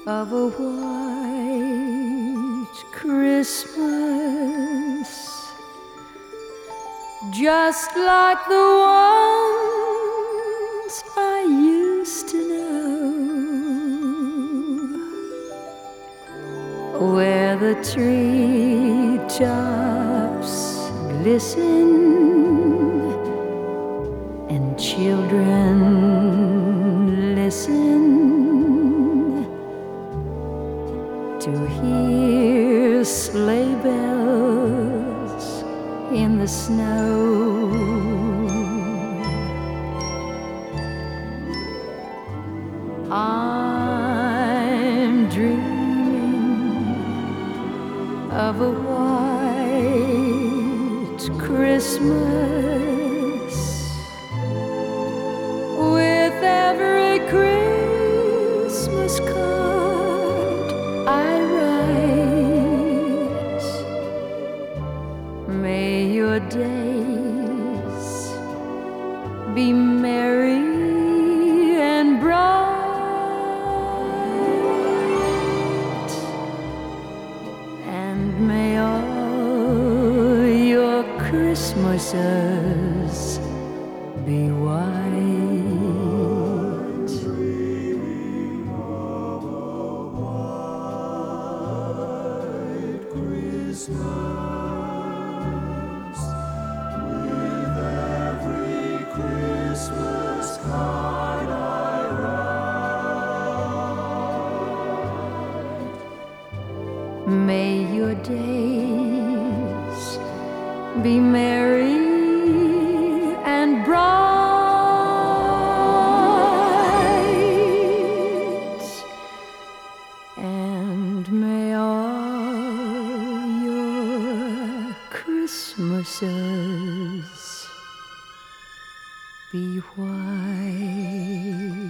of a white Christmas, just like the ones I used to know, where the treetops glisten and children listen to hear sleigh bells in the snow. I'm dreaming of a white Christmas, with every Christmas card I write. May your days be merry and bright, and may all your Christmases be white. Dreaming of a white Christmas, with every Christmas card I write. May your days be merry and bright, and may all your Christmases be white.